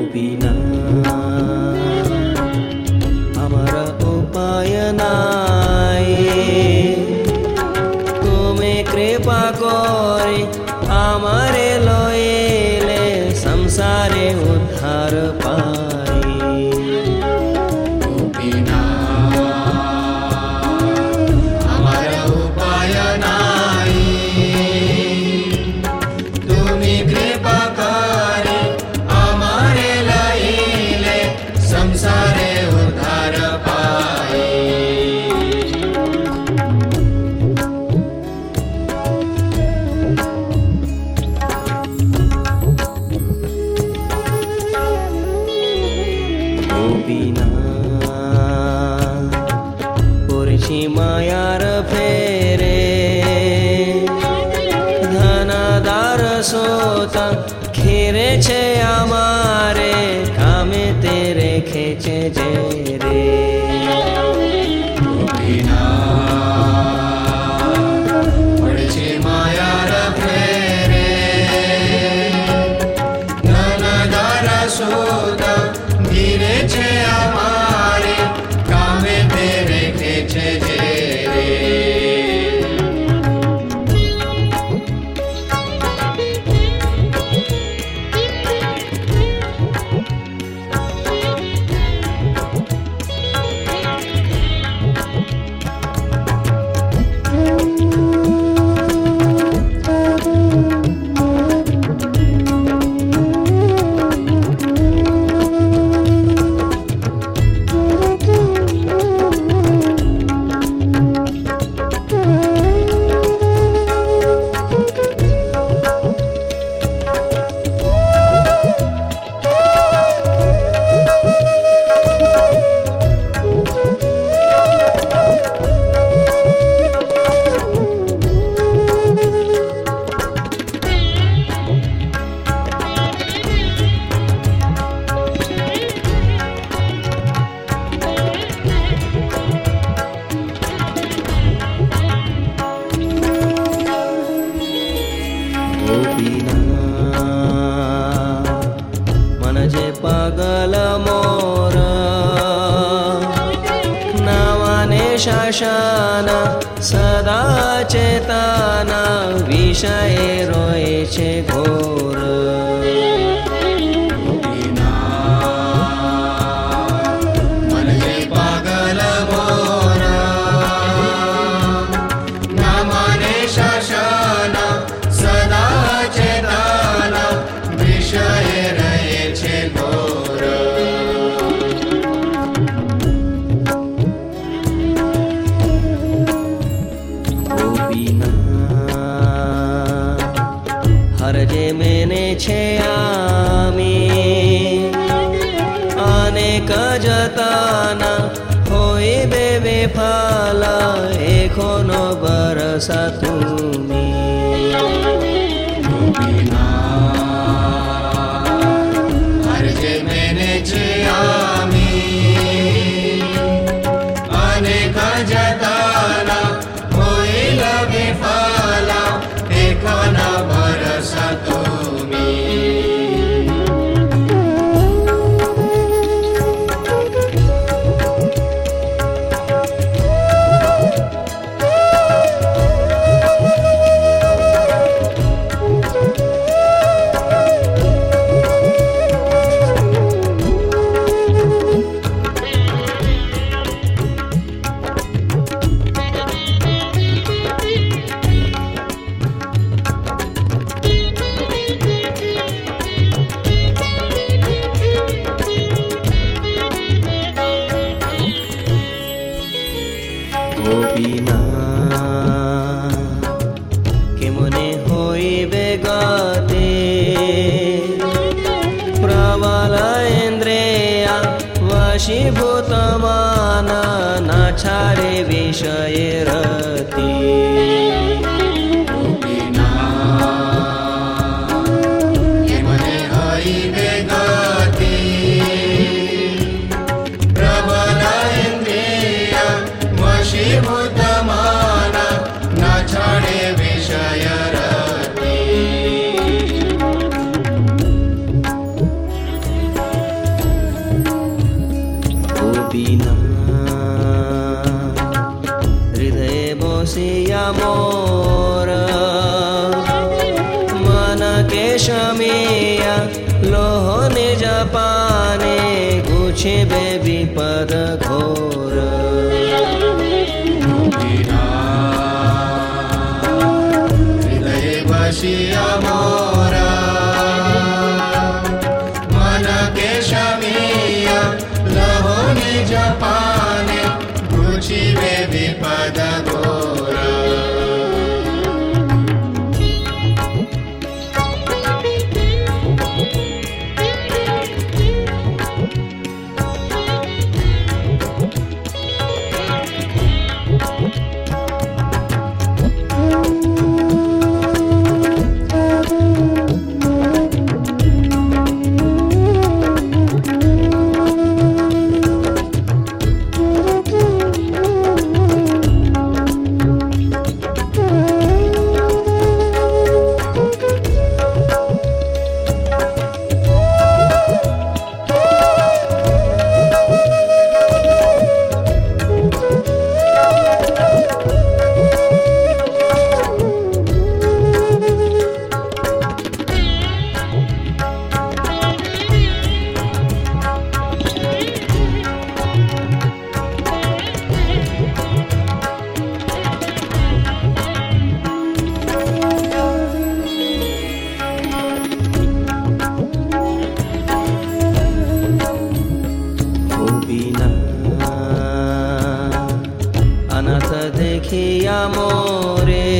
বিনা আমার উপায় নাই, তুমি কৃপা করে আমারে লইলে সংসারে উদ্ধার পাই। বিনা আমার উপায় নাই, তুমি কৃপা করে আমারে লইলে সংসারে উদ্ধার পাই। বিনা পড়ছি মায়ার ফেরে, ধনাদার সোতা খেরেছে আমারে, কামেতে রেখেছে যে রে। বিনা পড়ছি মায়ার ফেরে, ধনদার সোতা ঘিরেছে আমারে, কামেতে রেখেছে যে রে। मन जे पागल मोर नावाने शासना सदा चेतना, विषय रोए छे घोर। मन जे पागल मोर नामाने शासना सदा चेतना, विषय रहे छे घोर। बिना हर जे मैंने छे आमी, अनेक जताना होइबे बेफल, एखोनो बरसा तुमी। बिना हर जे मैंने छे आमी, अनेक जताना होइल विफल, एखोनो भरोसा तुमी। বিনা কেমনে হইবে গতে, প্রবল ইন্দ্রিয়া বশীভূত মান, না ছাড়ে বিষয়ে রতি। বিনা কেমনে হইবে গতি, প্রবল ইন্দ্রিয়া বশীভূত মান, না ছাড়ে বিষয় রতি। केशमेया लोह निज पाने गुछिबे विपद घोर हृदय बसिया मोरा मन केशमेया लोह निज पाने गुछिबे विपद घोरा अनाथ देखिया मोरे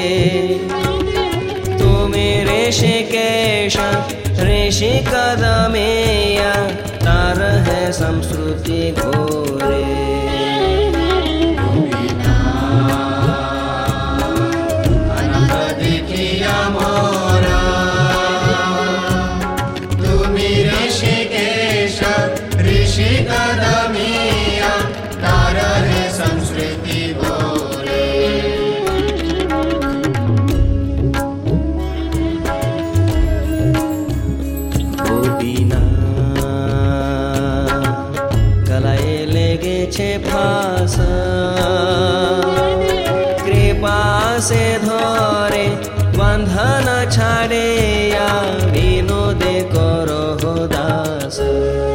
तुमे ऋषिकेश ऋषि कदमेया तार है संस्कृति घोरे अनाथ देखिया मोरा तुमी ऋषिकेश ऋषि कदमिया तार है संस्कृति घोरे गोपीना गलाए लेगे छे फास कृपा से धरे बंधन छाड़े या विनोदे करो दास